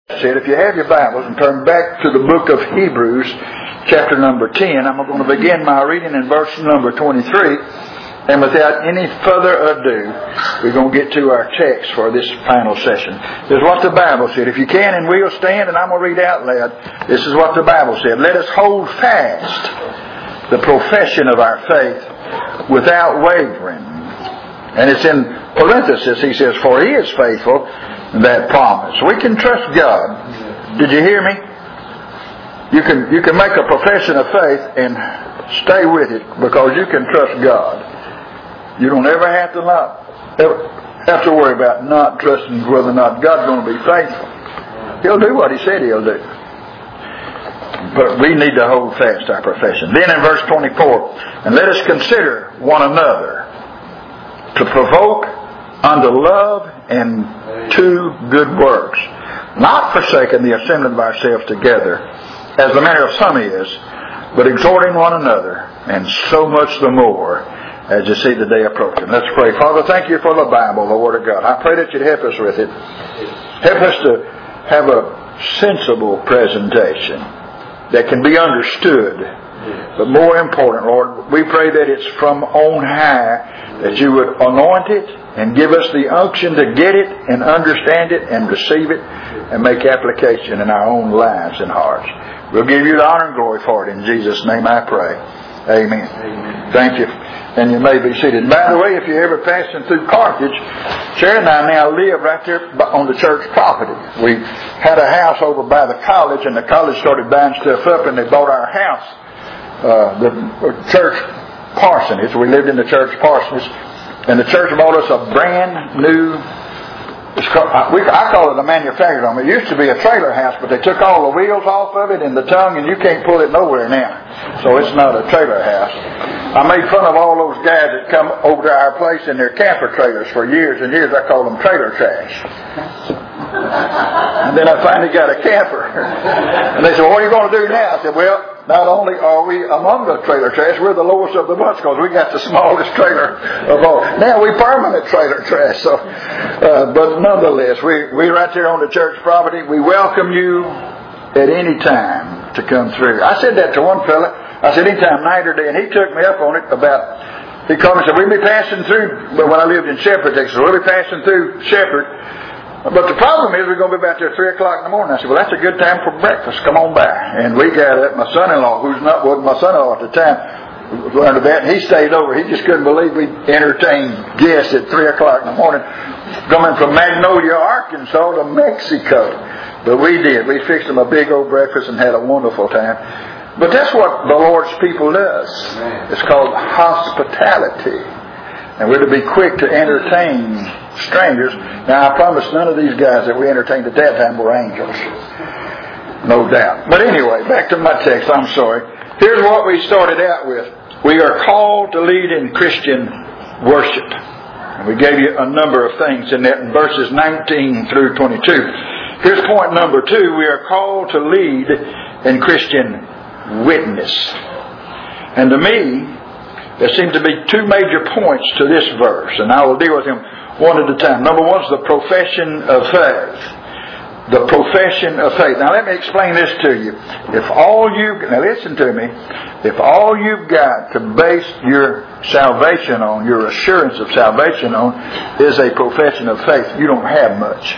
If you have your Bibles and turn back to the book of Hebrews, chapter number 10, I'm going to begin my reading in verse number 23. And without any further ado, we're going to get to our text for this final session. This is what the Bible said. If you can and will stand, and I'm going to read out loud, this is what the Bible said. Let us hold fast the profession of our faith without wavering. And it's in parenthesis, he says, for He is faithful that promise. We can trust God. Did you hear me? You can make a profession of faith and stay with it because you can trust God. You don't ever have to worry about not trusting whether or not God's going to be faithful. He'll do what He said He'll do. But we need to hold fast our profession. Then in verse 24, and let us consider one another to provoke unto love and to good works, not forsaking the assembling of ourselves together, as the manner of some is, but exhorting one another, and so much the more as you see the day approaching. Let's pray. Father, thank you for the Bible, the Word of God. I pray that you'd help us with it. Help us to have a sensible presentation that can be understood. But more important, Lord, we pray that it's from on high, that you would anoint it and give us the unction to get it and understand it and receive it and make application in our own lives and hearts. We'll give you the honor and glory for it. In Jesus' name I pray. Amen. Amen. Thank you. And you may be seated. By the way, if you're ever passing through Carthage, Sharon and I now live right there on the church property. We had a house over by the college, and the college started buying stuff up, and they bought our house. The church parsonage. We lived in the church parsonage, and the church bought us a brand new, I call it a manufactured home. It used to be a trailer house, but they took all the wheels off of it and the tongue, and you can't pull it nowhere now. So it's not a trailer house. I made fun of all those guys that come over to our place in their camper trailers for years and years. I called them trailer trash. And then I finally got a camper. And they said, well, what are you going to do now? I said, well, not only are we among the trailer trash, we're the lowest of the bunch because we got the smallest trailer of all. Now we permanent trailer trash. So, but nonetheless, we right there on the church property. We welcome you at any time to come through. I said that to one fella. I said, anytime, night or day. And he took me up on it he called me and said, we'll be passing through, when I lived in Shepherd, Texas, we'll be passing through Shepherd. But the problem is we're going to be about there at 3 o'clock in the morning. I said, well, that's a good time for breakfast. Come on by. And we got up. My son-in-law, wasn't my son-in-law at the time, learned of that, and he stayed over. He just couldn't believe we entertained guests at 3 o'clock in the morning coming from Magnolia, Arkansas to Mexico. But we did. We fixed them a big old breakfast and had a wonderful time. But that's what the Lord's people does. It's called hospitality. And we're to be quick to entertain strangers. Now, I promise none of these guys that we entertained at that time were angels. No doubt. But anyway, back to my text. I'm sorry. Here's what we started out with. We are called to lead in Christian worship. And we gave you a number of things in that in verses 19 through 22. Here's point number 2. We are called to lead in Christian witness. And to me, there seem to be 2 major points to this verse, and I will deal with them one at a time. Number 1 is the profession of faith. The profession of faith. Now let me explain this to you. Now listen to me. If all you've got to base your salvation on, your assurance of salvation on, is a profession of faith, you don't have much.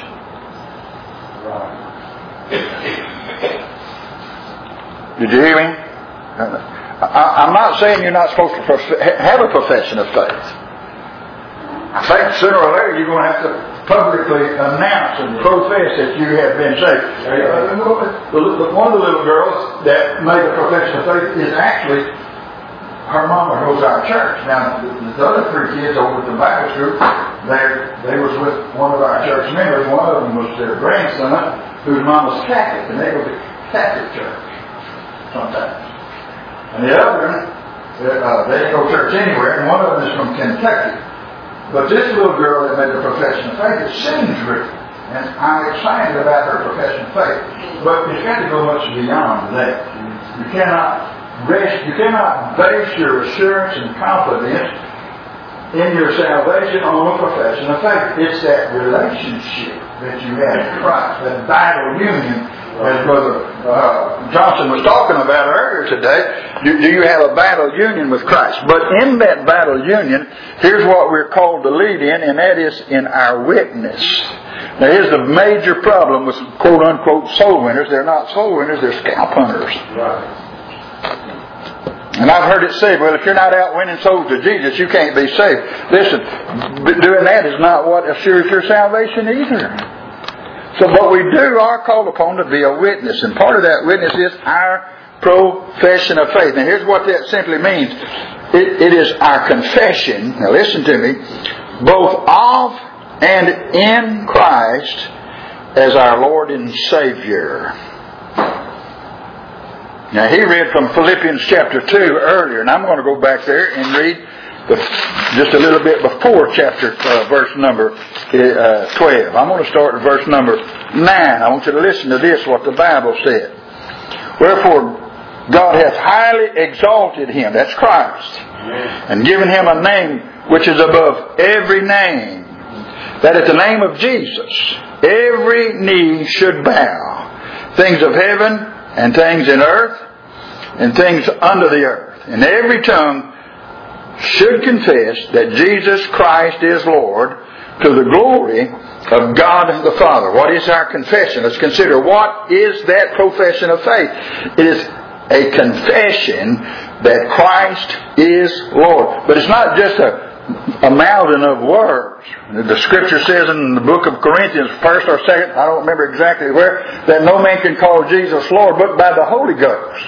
Did you hear me? I'm not saying you're not supposed to have a profession of faith. I think sooner or later you're going to have to publicly announce and profess that you have been saved. One of the little girls that made a profession of faith is actually, her mama goes to our church. Now, the other 3 kids over at the Bible school, they was with one of our church members. One of them was their grandson, whose mom was Catholic, and they go to Catholic church sometimes. And the other one, they didn't go to church anywhere, and one of them is from Kentucky. But this little girl that made a profession of faith, it seems real. And I'm excited about her profession of faith. But it's got to go much beyond that. You cannot base your assurance and confidence in your salvation on a profession of faith. It's that relationship that you have in Christ, that vital union, as Brother Johnson was talking about earlier today. Do you have a vital union with Christ? But in that vital union, here's what we're called to lead in, and that is in our witness. Now here's the major problem with quote-unquote soul winners. They're not soul winners, they're scalp hunters. Right. And I've heard it said, well, if you're not out winning souls to Jesus, you can't be saved. Listen, doing that is not what assures your salvation either. So what we do are called upon to be a witness. And part of that witness is our profession of faith. Now here's what that simply means. It is our confession, now listen to me, both of and in Christ as our Lord and Savior. Now he read from Philippians chapter 2 earlier, and I'm going to go back there and read just a little bit before verse number 12. I'm going to start at verse number 9. I want you to listen to this, what the Bible said. Wherefore God hath highly exalted him, that's Christ, and given him a name which is above every name, that at the name of Jesus every knee should bow, things of heaven and things in earth, and things under the earth. And every tongue should confess that Jesus Christ is Lord, to the glory of God the Father. What is our confession? Let's consider, what is that profession of faith? It is a confession that Christ is Lord. But it's not just a mouthing of words. The Scripture says in the book of Corinthians, 1st or 2nd, I don't remember exactly where, that no man can call Jesus Lord but by the Holy Ghost.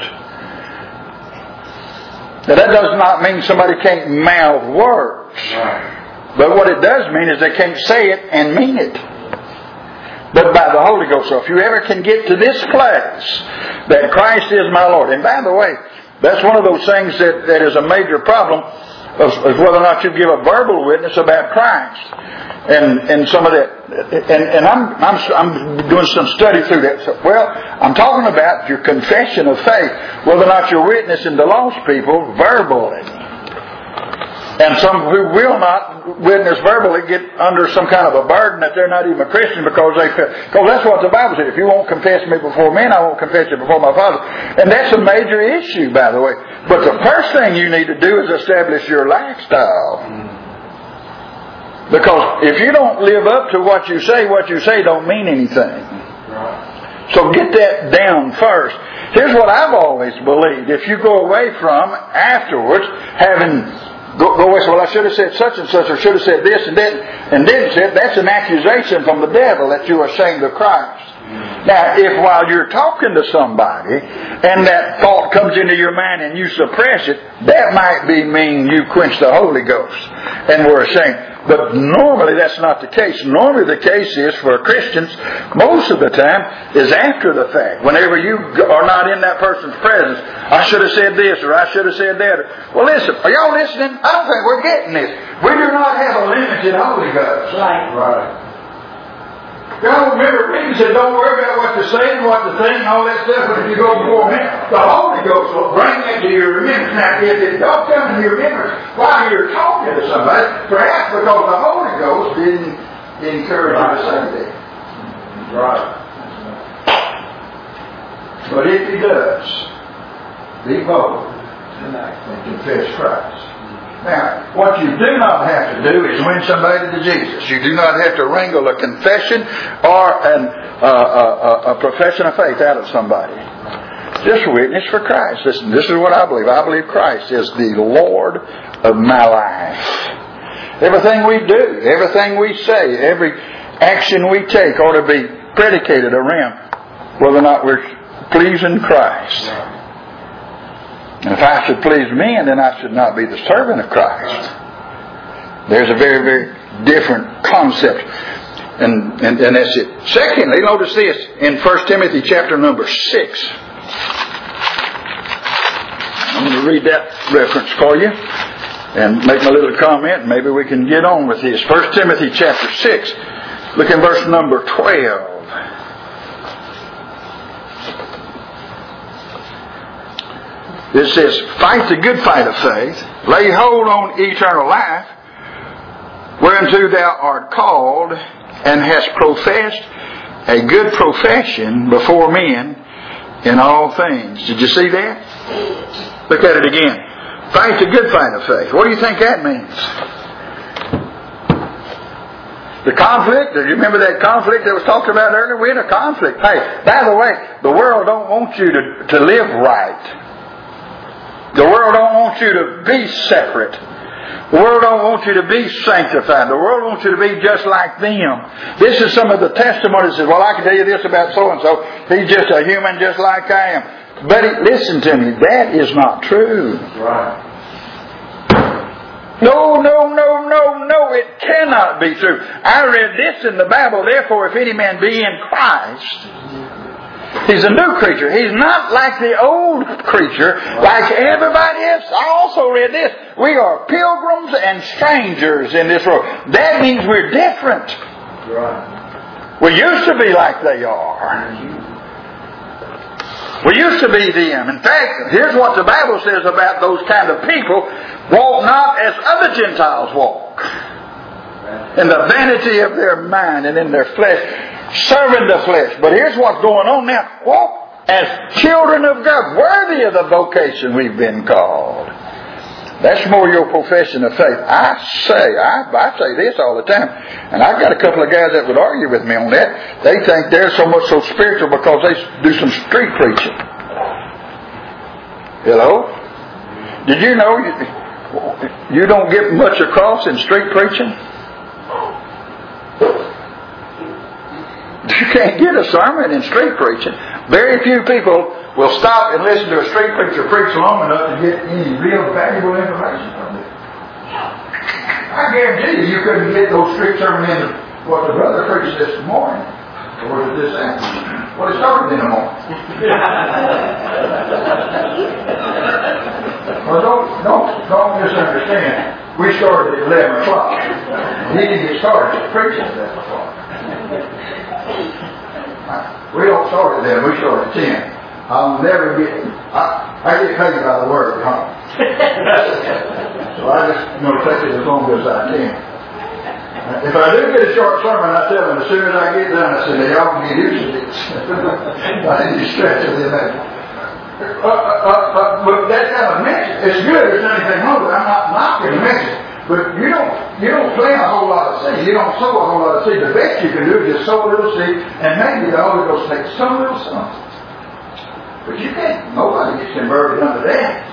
Now that does not mean somebody can't mouth words. Right. But what it does mean is they can't say it and mean it. But by the Holy Ghost. So if you ever can get to this place, that Christ is my Lord. And by the way, that's one of those things that is a major problem, is whether or not you give a verbal witness about Christ, and some of that, and I'm doing some study through that. So, well, I'm talking about your confession of faith, whether or not you're witnessing to lost people verbally, and some who will not witness verbally get under some kind of a burden that they're not even a Christian because that's what the Bible said. If you won't confess me before men, I won't confess you before my Father. And that's a major issue, by the way. But the first thing you need to do is establish your lifestyle. Because if you don't live up to what you say don't mean anything. So get that down first. Here's what I've always believed. If you go away from afterwards having Go away, so, well, I should have said such and such, or should have said this and that, and didn't say it. That's an accusation from the devil that you are ashamed of Christ. Now, if while you're talking to somebody, and that thought comes into your mind and you suppress it, that might mean you quench the Holy Ghost and were ashamed. But normally that's not the case. Normally the case is, for Christians, most of the time, is after the fact. Whenever you are not in that person's presence, I should have said this, or I should have said that. Well, listen, are y'all listening? I don't think we're getting this. We do not have a limited Holy Ghost. Right. Y'all remember, Peter said, don't worry about what to say and what to think and all that stuff. But if you go before me, the Holy Ghost will bring that to your remembrance. Now, if it don't come to your remembrance while you're talking to somebody, perhaps because the Holy Ghost didn't encourage you to say that. Right. But if He does, be bold and confess Christ. Now, what you do not have to do is win somebody to Jesus. You do not have to wrangle a confession or a profession of faith out of somebody. Just witness for Christ. Listen, this is what I believe. I believe Christ is the Lord of my life. Everything we do, everything we say, every action we take ought to be predicated around whether or not we're pleasing Christ. And if I should please men, then I should not be the servant of Christ. There's a very, very different concept. And that's it. Secondly, notice this in 1 Timothy chapter number 6. I'm going to read that reference for you and make my little comment. Maybe we can get on with this. 1 Timothy chapter 6. Look in verse number 12. It says, fight the good fight of faith, lay hold on eternal life, whereunto thou art called, and hast professed a good profession before men in all things. Did you see that? Look at it again. Fight the good fight of faith. What do you think that means? The conflict, do you remember that conflict that was talked about earlier? We're in a conflict. Hey, by the way, the world don't want you to live right. The world don't want you to be separate. The world don't want you to be sanctified. The world wants you to be just like them. This is some of the testimonies. Well, I can tell you this about so-and-so. He's just a human just like I am. But listen to me. That is not true. Right. No. It cannot be true. I read this in the Bible. Therefore, if any man be in Christ, he's a new creature. He's not like the old creature, like everybody else. I also read this. We are pilgrims and strangers in this world. That means we're different. Right. We used to be like they are. We used to be them. In fact, here's what the Bible says about those kind of people. Walk not as other Gentiles walk, in the vanity of their mind and in their flesh, serving the flesh. But here's what's going on now. Walk as children of God, worthy of the vocation we've been called. That's more your profession of faith. I say this all the time. And I've got a couple of guys that would argue with me on that. They think they're so much so spiritual because they do some street preaching. Hello? Did you know you don't get much across in street preaching? You can't get a sermon in street preaching. Very few people will stop and listen to a street preacher preach long enough to get any real valuable information from it. I guarantee you couldn't get those street sermons in what the brother preached this morning. Or was it this afternoon? Well, it started in the morning. Well, don't misunderstand. We started at 11 o'clock. He didn't get started preaching at 11 o'clock. We don't start at 11, we start at 10. I'll never get, I get paid by the word at home. So I just take it as long as I can. If I do get a short sermon, I tell them as soon as I get done, I say, y'all can get used to this. I need to stretch it in that. But that kind of message, it's good, there's nothing wrong with it. I'm not knocking the message. But you don't plant a whole lot of seed. You don't sow a whole lot of seed. The best you can do is just sow a little seed, and maybe the Holy Ghost takes some little something. But you can't. Nobody gets converted under that.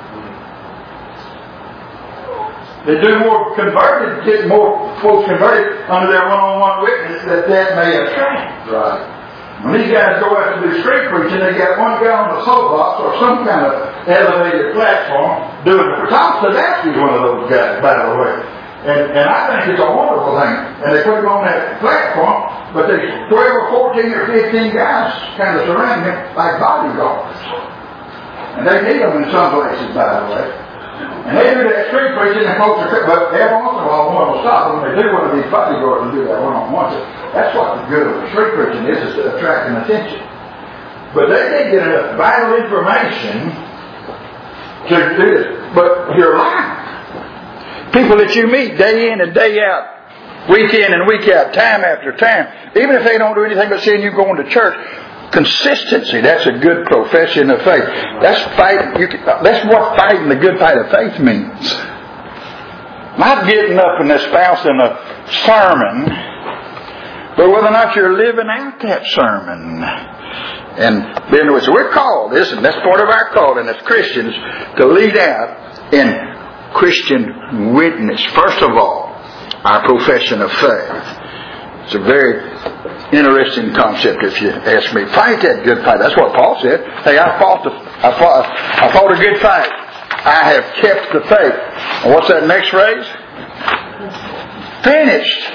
They do more converted, get more folks converted under their one-on-one witness that may attract. Right. When these guys go out to do street preaching, they got one guy on the soapbox or some kind of elevated platform doing it. Tom Sadowski's one of those guys, by the way. And I think it's a wonderful thing. And they put him on that platform, but there's 12 or 14 or 15 guys kind of surrounding him like bodyguards. And they need them in some places, by the way. And they do that street preaching, and folks are, but every once in a while one will stop them. They do one of these bodyguards and do that one-on-one. That's what the good of the street preaching is attracting attention. But they didn't get enough vital information to do this. But you're lying. People that you meet day in and day out, week in and week out, time after time, even if they don't do anything but seeing you going to church, consistency, that's a good profession of faith. That's what fighting the good fight of faith means. Not getting up and espousing a sermon, but whether or not you're living out that sermon. And then we're called, that's part of our calling as Christians, to lead out in Christian witness. First of all, our profession of faith. It's a very interesting concept, if you ask me. Fight that good fight. That's what Paul said. Hey, I fought a good fight. I have kept the faith. And what's that next phrase? Finished.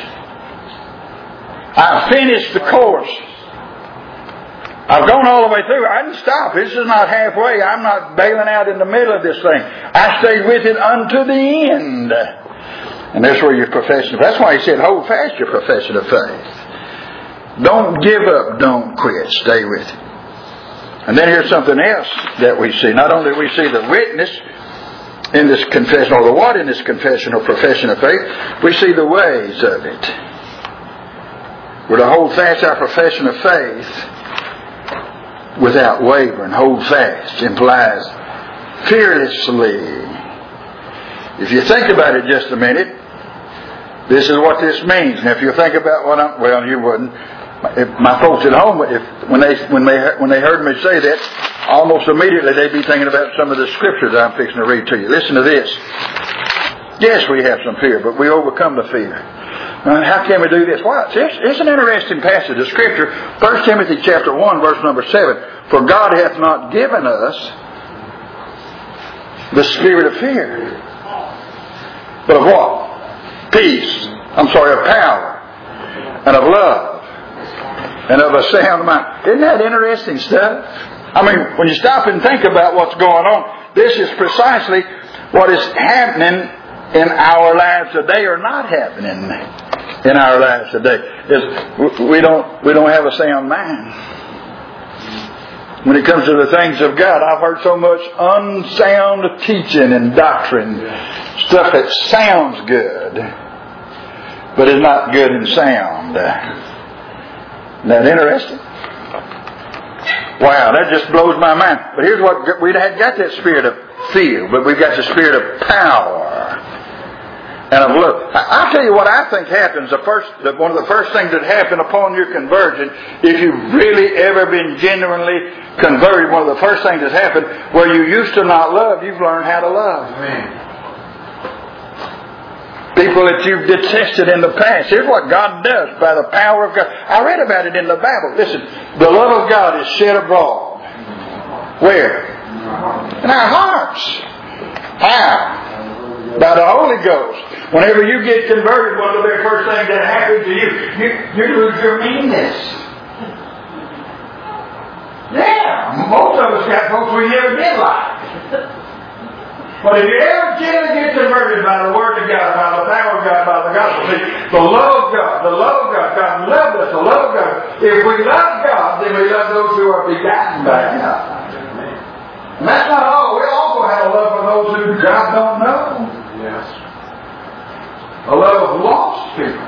I finished the course. I've gone all the way through. I didn't stop. This is not halfway. I'm not bailing out in the middle of this thing. I stayed with it unto the end. And that's where your profession of faith. That's why he said, hold fast your profession of faith. Don't give up. Don't quit. Stay with it. And then here's something else that we see. Not only do we see the witness in this confession, or the what in this confession or profession of faith, we see the ways of it. We're to hold fast our profession of faith without wavering. Hold fast implies fearlessly. If you think about it just a minute, this is what this means. Now, if you think about what you wouldn't. If my folks at home, when they heard me say that, almost immediately they'd be thinking about some of the scriptures I'm fixing to read to you. Listen to this. Yes, we have some fear, but we overcome the fear. How can we do this? Well, it's an interesting passage of Scripture. 1 Timothy chapter 1, verse number 7. For God hath not given us the spirit of fear, but of what? Peace. Of power, and of love, and of a sound mind. Isn't that interesting stuff? I mean, when you stop and think about what's going on, this is precisely what is happening in our lives today, or not happening in our lives today. Is we don't have a sound mind. When it comes to the things of God, I've heard so much unsound teaching and doctrine, stuff that sounds good, but is not good and sound. Isn't that interesting? Wow, that just blows my mind. But here's what, we had got that spirit of fear, but we've got the spirit of power and of love. I'll tell you what I think happens. One of the first things that happen upon your conversion, if you've really ever been genuinely converted, one of the first things that happen, where you used to not love, you've learned how to love. Amen. People that you've detested in the past. Here's what God does by the power of God. I read about it in the Bible. Listen, the love of God is shed abroad. Where? In our hearts. How? By the Holy Ghost. Whenever you get converted, one of the very first things that happens to you lose your meanness. Yeah, most of us got folks we never did like. But if you ever get converted by the Word of God, by the power of God, by the gospel, see, the love of God, God loved us, the love of God. If we love God, then we love those who are begotten by God. And that's not all. We also have a love for those who God don't know. Yes. A love of lost people.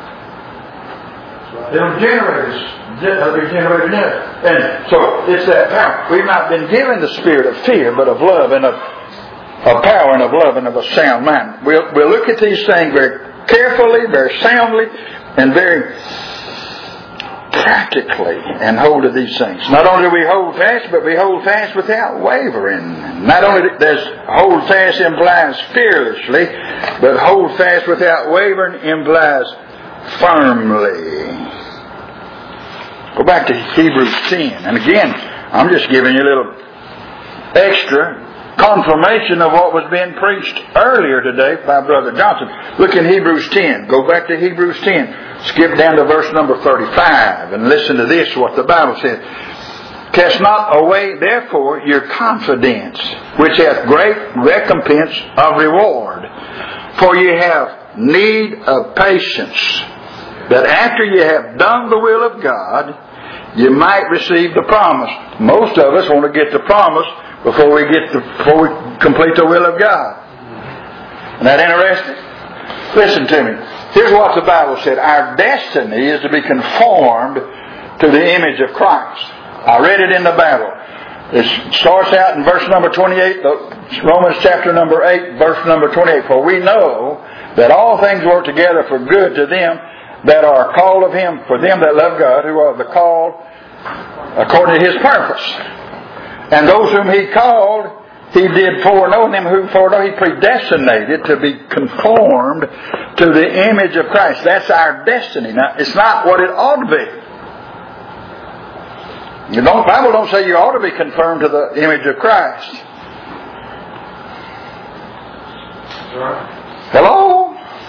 They'll generate us. And so it's that power. We've not been given the spirit of fear, but of love and of power and of love and of a sound mind. We'll look at these things very carefully, very soundly, and very practically, and hold to these things. Not only do we hold fast, but we hold fast without wavering. Not only does hold fast implies fearlessly, but hold fast without wavering implies firmly. Go back to Hebrews 10. And again, I'm just giving you a little extra confirmation of what was being preached earlier today by Brother Johnson. Look in Hebrews 10. Go back to Hebrews 10. Skip down to verse number 35 and listen to this, what the Bible says. Cast not away, therefore, your confidence, which hath great recompense of reward. For ye have need of patience, that after ye have done the will of God, you might receive the promise. Most of us want to get the promise before we complete the will of God. Isn't that interesting? Listen to me. Here's what the Bible said. Our destiny is to be conformed to the image of Christ. I read it in the Bible. It starts out in verse number 28, Romans chapter number 8, verse number 28. For we know that all things work together for good to them that are called of Him, for them that love God, who are the called according to His purpose. And those whom He called, He did foreknow. And them who foreknow, He predestinated to be conformed to the image of Christ. That's our destiny. Now, it's not what it ought to be. The Bible don't say you ought to be conformed to the image of Christ. Hello?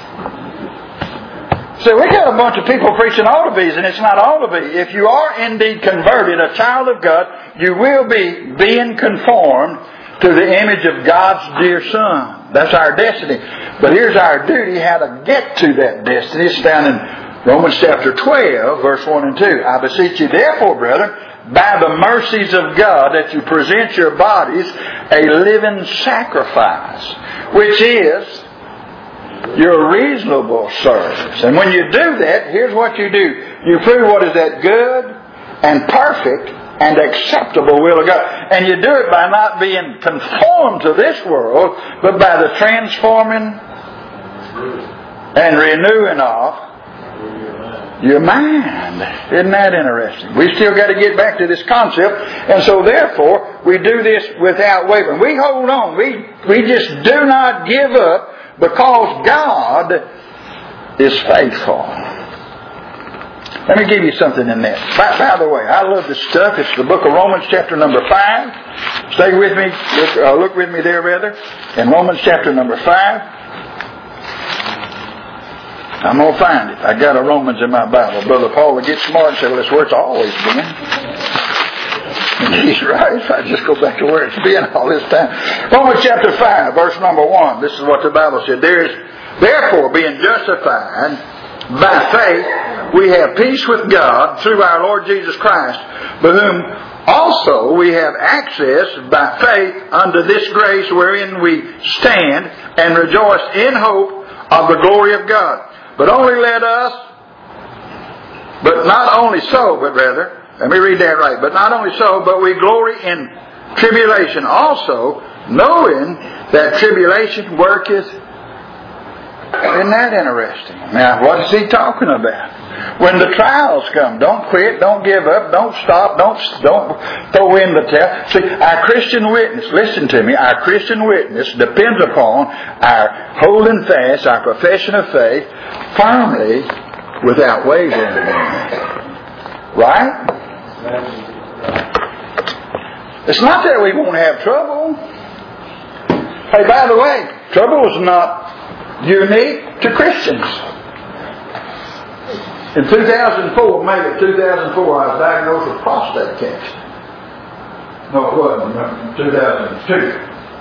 So we got a bunch of people preaching ought to be's, and it's not ought to be. If you are indeed converted, a child of God, you will be being conformed to the image of God's dear Son. That's our destiny. But here's our duty, how to get to that destiny. It's found in Romans chapter 12, verse 1 and 2. I beseech you therefore, brethren, by the mercies of God, that you present your bodies a living sacrifice, which is your reasonable service. And when you do that, here's what you do. You prove what is that good and perfect and acceptable will of God. And you do it by not being conformed to this world, but by the transforming and renewing of your mind. Isn't that interesting? We still got to get back to this concept. And so therefore, we do this without wavering. We hold on. We just do not give up because God is faithful. Let me give you something in that. By the way, I love this stuff. It's the book of Romans chapter number 5. Stay with me. Look with me there rather. In Romans chapter number 5. I'm going to find it. I got a Romans in my Bible. Brother Paul would get smart and say, well, that's where it's always been. And he's right. If I just go back to where it's been all this time. Romans chapter 5, verse number 1. This is what the Bible said. There is, therefore, being justified by faith, we have peace with God through our Lord Jesus Christ, by whom also we have access by faith unto this grace wherein we stand and rejoice in hope of the glory of God. But not only so, but rather, let me read that right. But not only so, but we glory in tribulation also, knowing that tribulation worketh. Isn't that interesting? Now, what is he talking about? When the trials come, don't quit, don't give up, don't stop, don't throw in the towel. See, our Christian witness, listen to me, our Christian witness depends upon our holding fast, our profession of faith, firmly, without wavering. Right? It's not that we won't have trouble. Hey, by the way, trouble is not unique to Christians. In 2004, May of 2004, I was diagnosed with prostate cancer. No, it wasn't. 2002.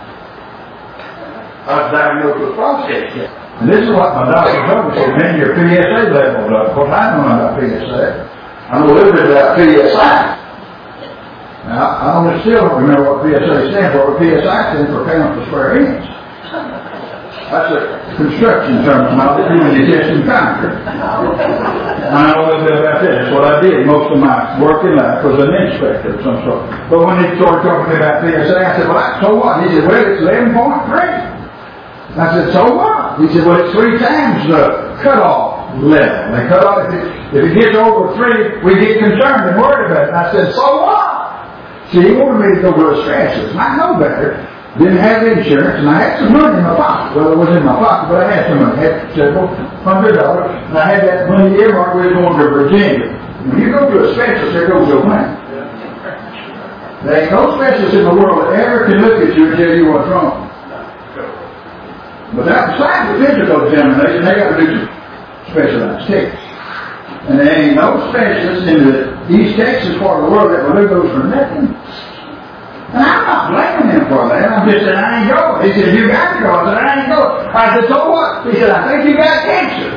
I was diagnosed with prostate cancer. And this is what my doctor told me. He said, man, your PSA level's up. Of course, I don't know about PSA. I know a little bit about PSI. Now, I still don't remember what PSA stands for, but PSI stands for pounds per square inch. That's a construction terminology when you test and conquer. I know a little bit about that. That's what I did. Most of my working life was an inspector of some sort. But when he started talking to me about PSA, I said, well, so what? He said, well, it's 11.3. I said, so what? He said, well, it's 3 times the cutoff level. They cut off, if it gets over 3, we get concerned and worried about it. And I said, so what? See, he wanted me to go to a specialist. And I know better. Didn't have insurance, and I had some money in my pocket. Well, it was in my pocket, but I had some money. I had several $100, and I had that money earmarked. We were going to Virginia. When you go to a specialist, there goes your money. There ain't no specialist in the world that ever can look at you and tell you what's wrong. But outside the physical examination, they got to do some specialized tests. And there ain't no specialist in the East Texas part of the world that will do those for nothing. And I'm not blaming him for that. I'm just saying, I ain't going. He said, you got to go. I said, I ain't going. I said, so what? He said, I think you got cancer.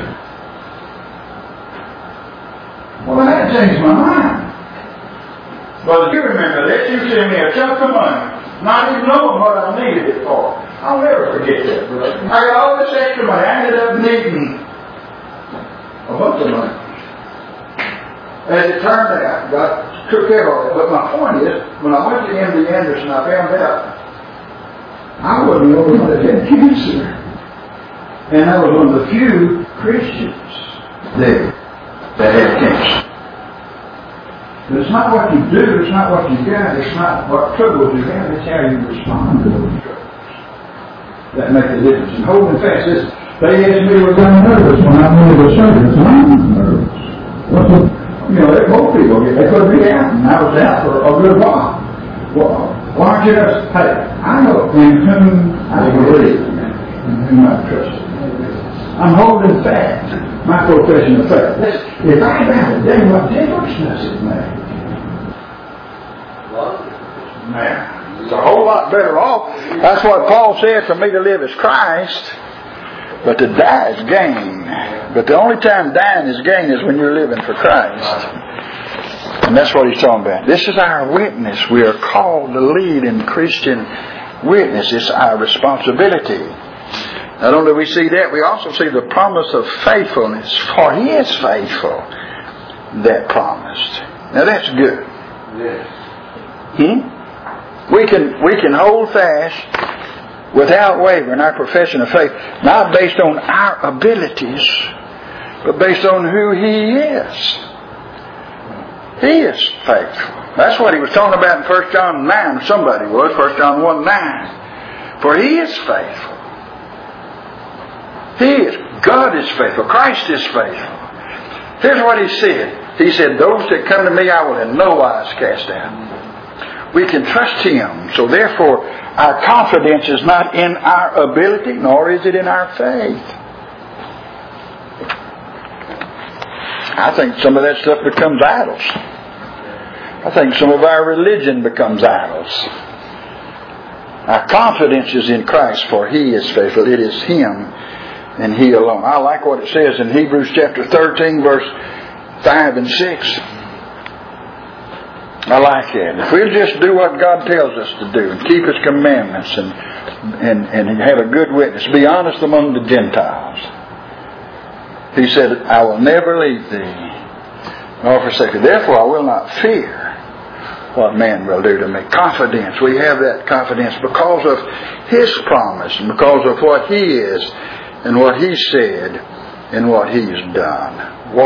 Well, that changed my mind. Well, you remember that. You sent me a chunk of money, not even knowing what I needed it for. I'll never forget that, brother. I got all this extra money. I ended up needing a bunch of money. As it turned out, God took care of it. But my point is, when I went to MD Anderson, I found out I wasn't the only one that had cancer. And I was one of the few Christians there that had cancer. But it's not what you do, it's not what you got, it's not what troubles you have, it's how you respond to those troubles that make the difference. And holding fast, this, they asked me, was I nervous when I went to the service? I'm nervous. You know, most people get, they could be out, and I was out for a good while. Well, why aren't you just, hey, I know in whom I believe, in whom I trust. I'm holding fast my profession of faith. If I die today, what difference does it make? Man, it's a whole lot better off. That's what Paul said, for me to live is Christ, but to die is gain. But the only time dying is gain is when you're living for Christ. And that's what he's talking about. This is our witness. We are called to lead in Christian witness. It's our responsibility Not only do we see that, we also see the promise of faithfulness. For He is faithful that promised. Now that's good. We can hold fast without wavering our profession of faith, not based on our abilities, but based on who He is. He is faithful. That's what He was talking about in 1 John 9. Somebody was, 1 John 1:9. For He is faithful. God is faithful. Christ is faithful. Here's what He said. He said, those that come to me I will in no wise cast out. We can trust Him. So therefore, our confidence is not in our ability, nor is it in our faith. I think some of that stuff becomes idols. I think some of our religion becomes idols. Our confidence is in Christ, for He is faithful. It is Him and He alone. I like what it says in Hebrews chapter 13, verse 5 and 6. I like that. If we'll just do what God tells us to do and keep His commandments and have a good witness, be honest among the Gentiles. He said, I will never leave thee nor forsake thee. Therefore I will not fear what man will do to me. Confidence. We have that confidence because of His promise and because of what He is and what He said and what He's done.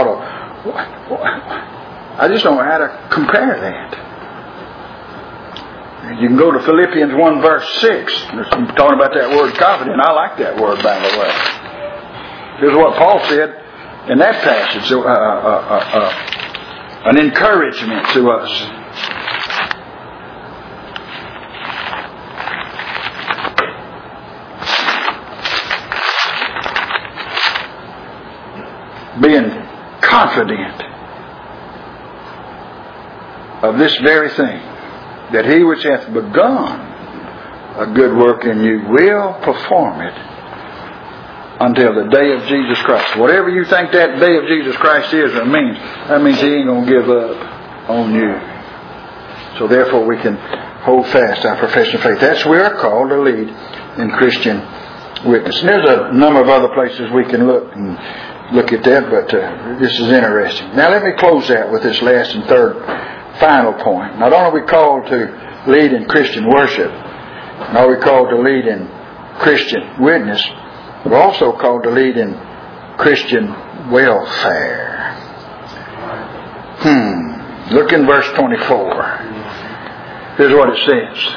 I just don't know how to compare that. You can go to Philippians 1 verse 6. Talking about that word confident. I like that word, by the way. Here's what Paul said in that passage. An encouragement to us. Being confident of this very thing, that He which hath begun a good work in you will perform it until the day of Jesus Christ. Whatever you think that day of Jesus Christ is or means, that means He ain't going to give up on you. So therefore we can hold fast our profession of faith. That's where we're called to lead in Christian witness. And there's a number of other places we can look at that, but this is interesting. Now let me close out with this last and third final point. Not only are we called to lead in Christian worship, and are we called to lead in Christian witness, we're also called to lead in Christian welfare. Look in verse 24. Here's what it says.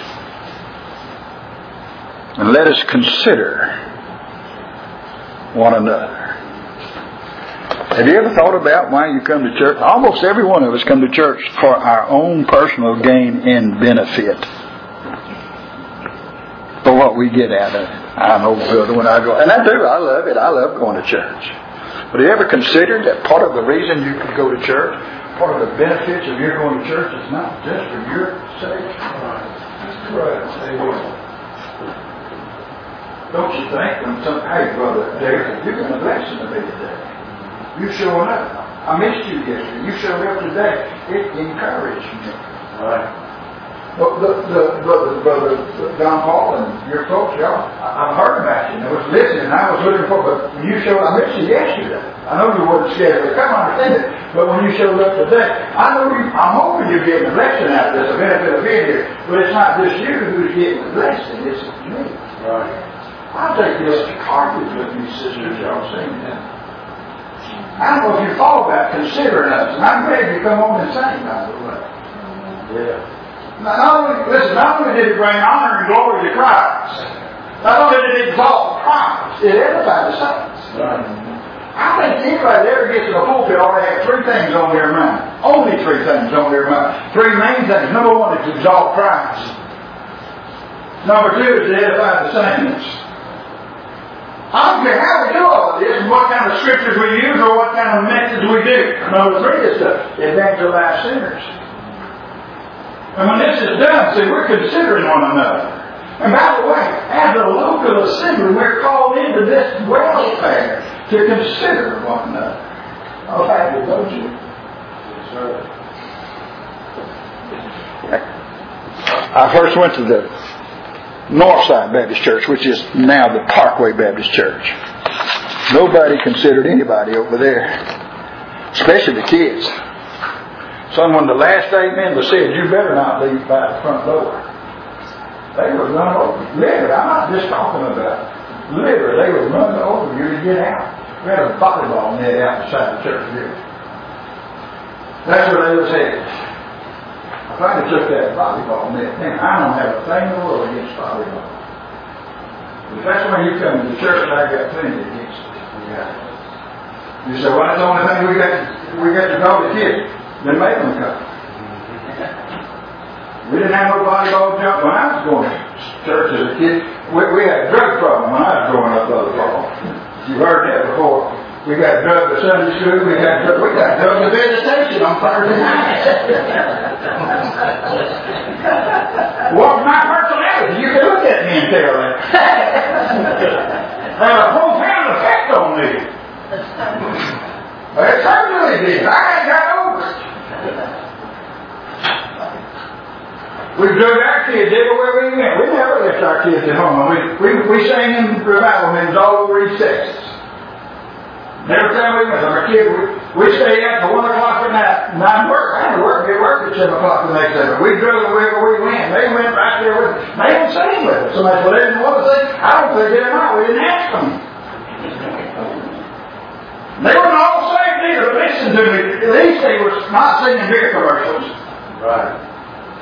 And let us consider one another. Have you ever thought about why you come to church? Almost every one of us come to church for our own personal gain and benefit. For what we get out of it. I know, brother, when I go, and I do, I love it. I love going to church. But have you ever considered that part of the reason you could go to church, part of the benefits of your going to church is not just for your sake? That's right. Don't you think when hey, brother, Derek, you're going to blessing to me today. You showing up. I missed you yesterday. You showed up today. It encouraged me. Right. Brother John Paul and your folks, y'all, I've heard about you. I was listening. I was looking for, but when you showed up, I missed you yesterday. I know you wasn't scared of it. Come on, understand it. But when you showed up today, I'm hoping you're getting a blessing out of this, a benefit of being here. But it's not just you who's getting the blessing. It's me. Right. I'll take this carpet with me, sisters. Y'all sing that. I don't know if you thought about considering us. And I'm glad you come on and sing, by the way. Yeah. Not only did it bring honor and glory to Christ, not only did it exalt Christ, it edified the saints. Right. I think anybody that ever gets to the pulpit ought to have three things on their mind. Only three things on their mind. Three main things. Number one is to exalt Christ. Number two is to edify the saints. I don't care how we do all of this and what kind of scriptures we use or what kind of methods we do. Number three is to evangelize sinners. And when this is done, see, we're considering one another. And by the way, as a local assembly, we're called into this welfare to consider one another. Oh, thank you, don't you? Yes, sir. I first went to Northside Baptist Church, which is now the Parkway Baptist Church. Nobody considered anybody over there, especially the kids. Son, when the last amen was said, you better not leave by the front door. They would run over. Literally, I'm not just talking about. Literally, they would run over you to get out. We had a volleyball net outside the church here. That's where they was headed. I finally took that volleyball net. Man, I don't have a thing in the world against volleyball. If that's when you come to the church, I got plenty against it. Yeah. You say, well, that's the only thing we got to know the kids. Then make them come. We didn't have no volleyball jump when I was going to church as a kid. We had a drug problem when I was growing up, Brother Paul. You've heard that before. We got drugged to Sunday school. We got drugged to visitation on Thursday night. What's my personality? You can look at me and tell that. Had a profound effect on me. It certainly did. I ain't got over it. We drug our kids everywhere we went. We never left our kids at home. We sang in revival meetings all over East Texas. Every time we went, our kids, we stayed out till 1 o'clock at night. Not work. I had to work. Get work at 7 o'clock the next day. But we drug them wherever we went. They went right there with us. They didn't sing with us. Somebody said, well, they didn't want to sing. I don't think they did not. We didn't ask them. They weren't all saved either. Listen to me. At least they were not singing beer commercials. Right.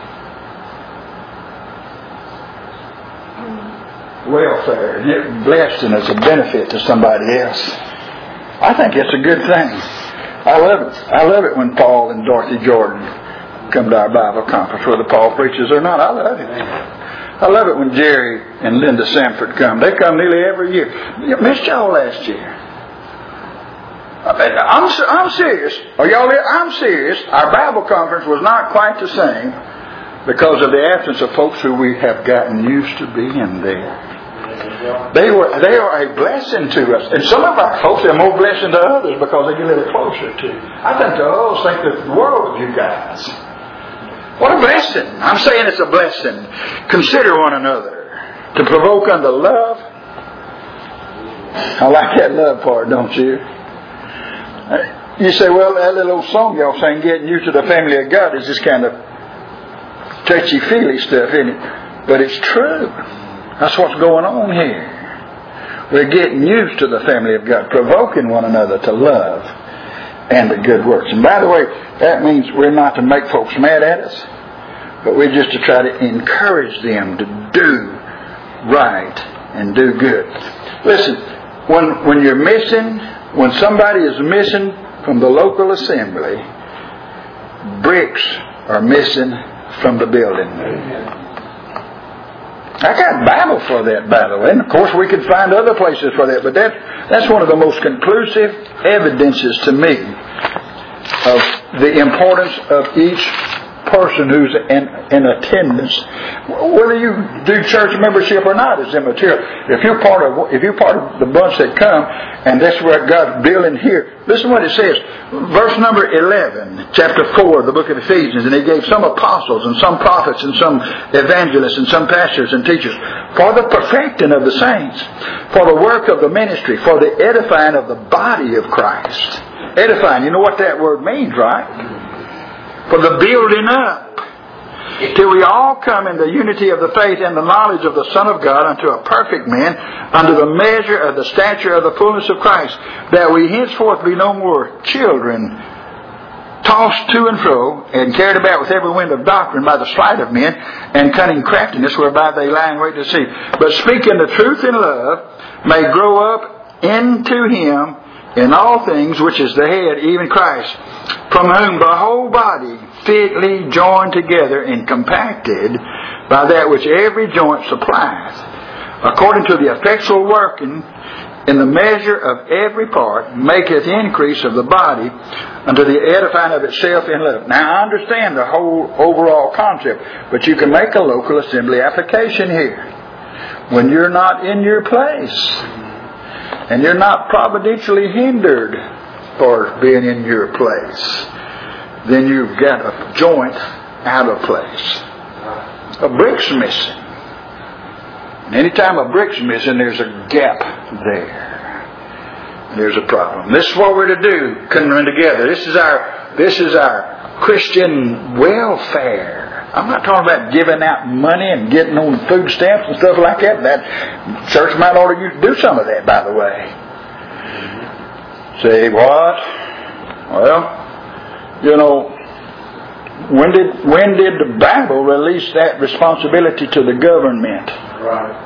Welfare, blessing as a benefit to somebody else. I think it's a good thing. I love it. I love it when Paul and Dorothy Jordan come to our Bible conference, whether Paul preaches or not. I love it. I love it when Jerry and Linda Sanford come. They come nearly every year. You missed y'all last year. I'm serious. Are y'all there? I'm serious. Our Bible conference was not quite the same because of the absence of folks who we have gotten used to being there. They are a blessing to us. And some of our folks are more blessing to others because they get a little closer to. I think the others think the world of you guys. What a blessing. I'm saying it's a blessing. Consider one another to provoke unto love. I like that love part, don't you? You say, well, that little old song y'all sang, getting used to the family of God, is this kind of touchy-feely stuff, isn't it? But it's true. That's what's going on here. We're getting used to the family of God, provoking one another to love and to good works. And by the way, that means we're not to make folks mad at us, but we're just to try to encourage them to do right and do good. Listen, when you're missing, when somebody is missing from the local assembly, bricks are missing from the building. I got Bible for that, by the way. And of course we could find other places for that. But that's one of the most conclusive evidences to me of the importance of each person who's in attendance. Whether you do church membership or not is immaterial. If you're part of the bunch that come, and that's what God's building here. Listen to what it says. Verse number 11, chapter 4 of the book of Ephesians. And He gave some apostles and some prophets and some evangelists and some pastors and teachers for the perfecting of the saints, for the work of the ministry, for the edifying of the body of Christ. Edifying, you know what that word means, right? For the building up, till we all come in the unity of the faith and the knowledge of the Son of God unto a perfect man, unto the measure of the stature of the fullness of Christ, that we henceforth be no more children, tossed to and fro, and carried about with every wind of doctrine by the sleight of men, and cunning craftiness, whereby they lie in wait to deceive. But speaking the truth in love, may grow up into Him in all things, which is the head, even Christ, from whom the whole body fitly joined together and compacted by that which every joint supplies, according to the effectual working in the measure of every part, maketh increase of the body unto the edifying of itself in love. Now I understand the whole overall concept, but you can make a local assembly application here. When you're not in your place, and you're not providentially hindered for being in your place, then you've got a joint out of place. A brick's missing. And anytime a brick's missing, there's a gap there. There's a problem. This is what we're to do, coming together. This is our Christian welfare. I'm not talking about giving out money and getting on food stamps and stuff like that. That church might order you to do some of that, by the way. Say what? Well, you know, when did the Bible release that responsibility to the government? Right.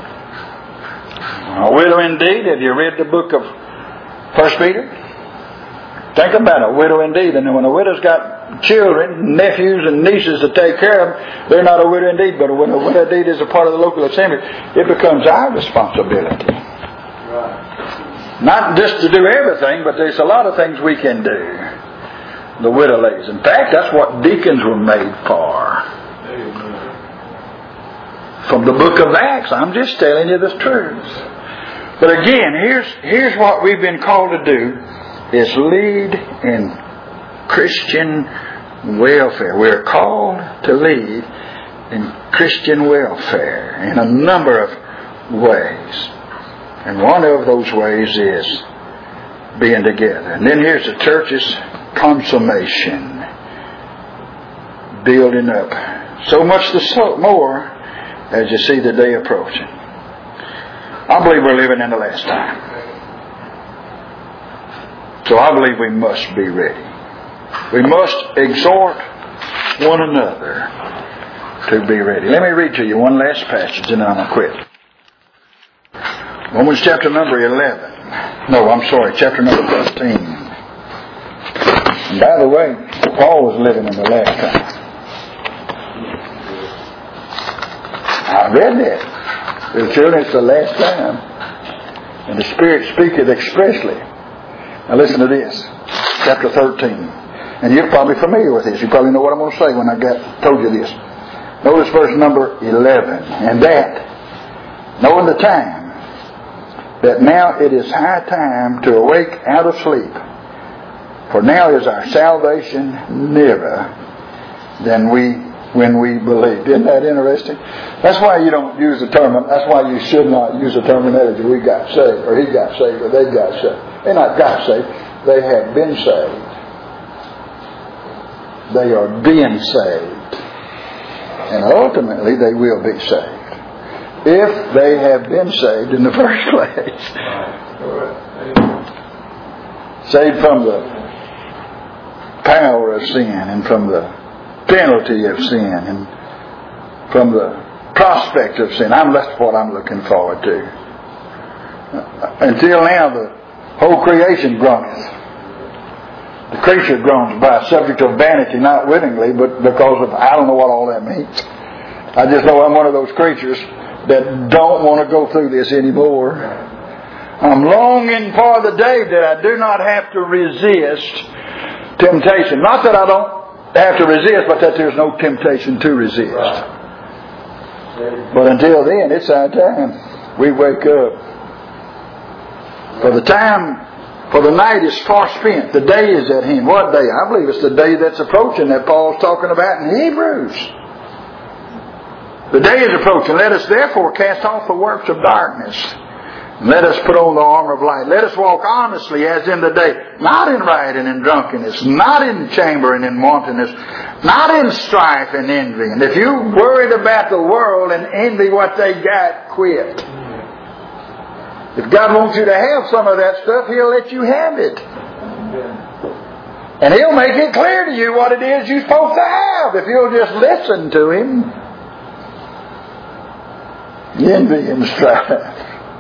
A widow indeed. Have you read the book of 1 Peter? Think about it, a widow indeed. And when a widow's got children, nephews and nieces to take care of, they're not a widow indeed. But when a widow indeed is a part of the local assembly, it becomes our responsibility. Right. Not just to do everything, but there's a lot of things we can do. The widow ladies. In fact, that's what deacons were made for. Amen. From the book of Acts, I'm just telling you the truth. But again, here's what we've been called to do, is lead in Christian welfare. We're called to lead in Christian welfare in a number of ways. And one of those ways is being together. And then here's the church's consummation. Building up. So much the more as you see the day approaching. I believe we're living in the last time. So I believe we must be ready. We must exhort one another to be ready. Let me read to you one last passage and then I'm going to quit. Romans chapter number 11. No, I'm sorry, chapter number 13. And by the way, Paul was living in the last time. I read that. The children, it's the last time. And the Spirit speaketh expressly. Now listen to this. Chapter 13. And you're probably familiar with this. You probably know what I'm going to say when I told you this. Notice verse number 11. And that, knowing the time, that now it is high time to awake out of sleep. For now is our salvation nearer than when we believed. Isn't that interesting? That's why you don't use the term, that's why you should not use the terminology, we got saved, or he got saved, or they got saved. They not got saved, they have been saved. They are being saved. And ultimately they will be saved. If they have been saved in the first place. Saved from the power of sin and from the penalty of sin and from the prospect of sin. That's what I'm looking forward to. Until now, the whole creation groaneth. The creature groans by subject of vanity, not wittingly, but because of, I don't know what all that means. I just know I'm one of those creatures that don't want to go through this anymore. I'm longing for the day that I do not have to resist temptation. Not that I don't have to resist, but that there's no temptation to resist. But until then, it's our time. We wake up. For the night is far spent. The day is at hand. What day? I believe it's the day that's approaching that Paul's talking about in Hebrews. The day is approaching. Let us therefore cast off the works of darkness. Let us put on the armor of light. Let us walk honestly as in the day. Not in rioting and drunkenness. Not in chambering and wantonness. Not in strife and envy. And if you're worried about the world and envy what they got, quit. If God wants you to have some of that stuff, He'll let you have it. And He'll make it clear to you what it is you're supposed to have if you'll just listen to Him. Envy and strife.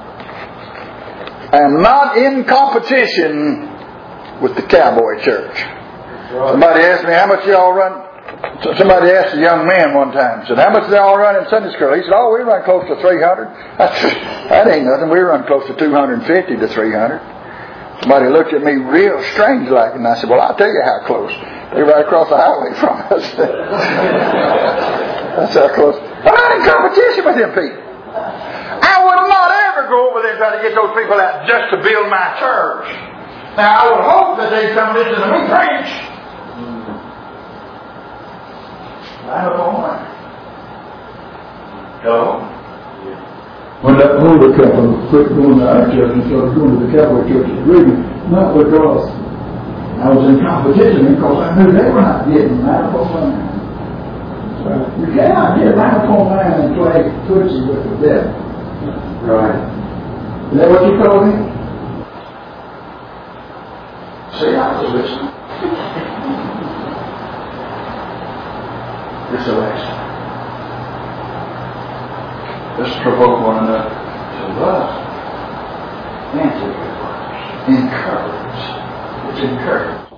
I am not in competition with the cowboy church. Somebody asked me, how much y'all run? Somebody asked a young man one time, said, how much do y'all run in Sunday school? He said, oh, we run close to 300. I said, that ain't nothing. We run close to 250 to 300. Somebody looked at me real strange like, and I said, well, I'll tell you how close. They're right across the highway from us. That's how close. I'm not in competition with them people. I would not ever go over there and try to get those people out just to build my church. Now, I would hope that they'd come listen to me preach. I'm a boy. Hello? When that older couple quit going to our church and started going to the Catholic Church of Reading, not because I was in competition, because I knew they were not getting 9.9. You cannot get 9.9 and play footsie with the devil. Right. Is that what you told me? See, I was listening. This election. Let's provoke one another to love and to give words. Encourage. It's encourage.